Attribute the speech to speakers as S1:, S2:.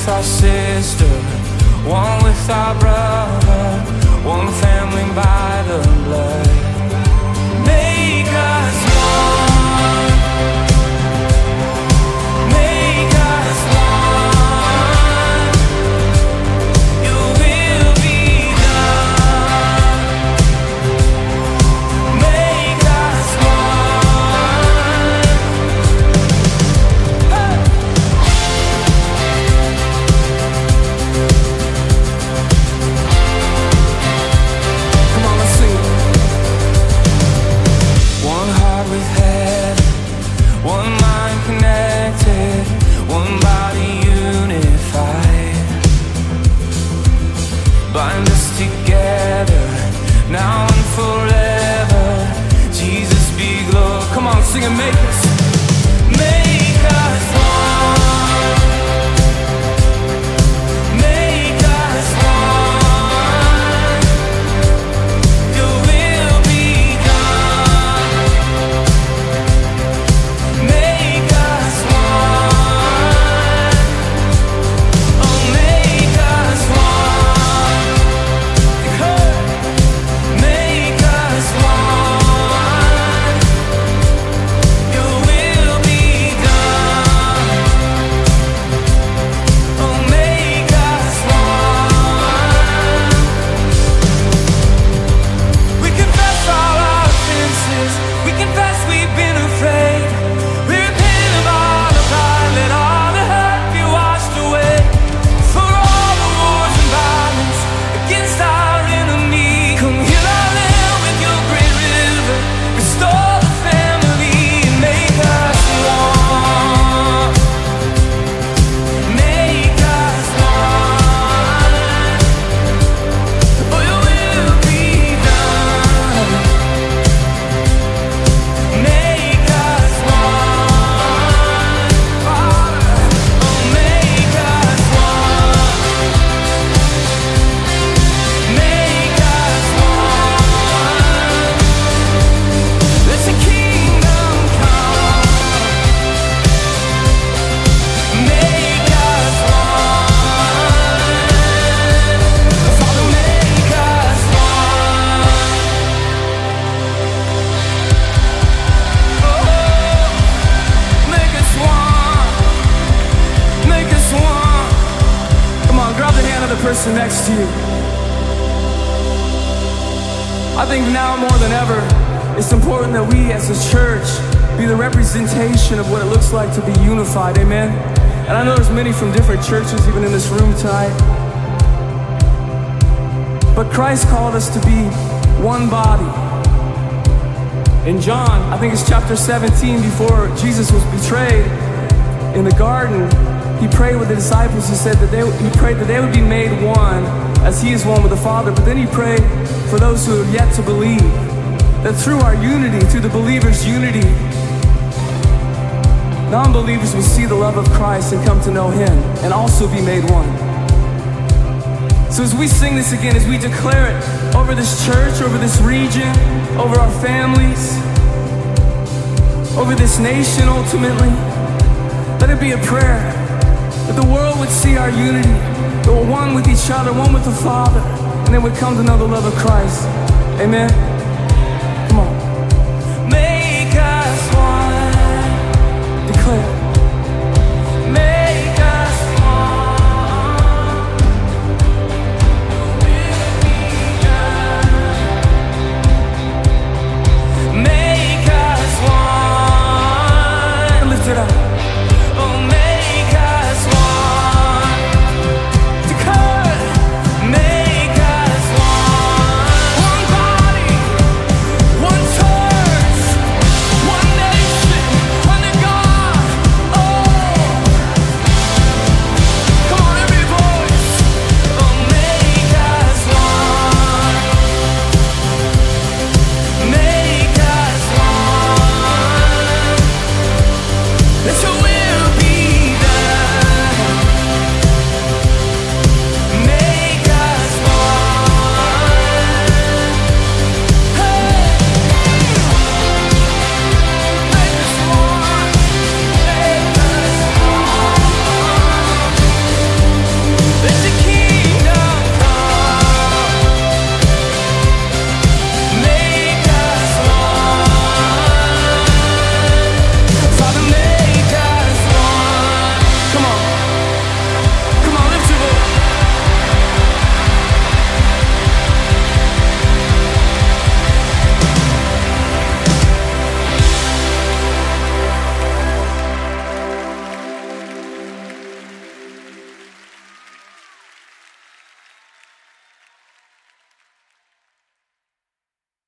S1: with our sister, one with our brother, one family by the blood. Make us one. Make us one. Your will be done. Make us one. Hey. Come on, let's sing. One heart with head, one mind connected, one body unified. Bind us together, now and forever. Jesus be glorified. Come on, sing and make us one. Make us one. Your will be done. Make us one. Oh, make us one. Make us one. Your will be done. Oh, make us one. We confess all our offenses. We confess we've been afraid. We repent of all the pride. Let all the hurt be washed away. For all the wars and violence against our enemy, come heal our land with your great river. Restore the family and make us one. Make us one. Oh, your will be done. Make us one. Father, oh, make us one. Make us one. Let the kingdom come. Make us one. Father, make us one. Oh, make us one. Make us one. Come on, grab the hand of the person next to you. I think now more than ever, it's important that we as a church be the representation of what it looks like to be unified, amen? And I know there's many from different churches even in this room tonight. But Christ called us to be one body. In John, I think it's chapter 17, before Jesus was betrayed in the garden, he prayed with the disciples. He said that he prayed that they would be made one as he is one with the Father. But then he prayed for those who have yet to believe, that through our unity, through the believers' unity, non-believers will see the love of Christ and come to know him and also be made one. So as we sing this again, as we declare it over this church, over this region, over our families, over this nation ultimately, let it be a prayer that the world would see our unity, that we're one with each other, one with the Father, and then would come to know the love of Christ. Amen.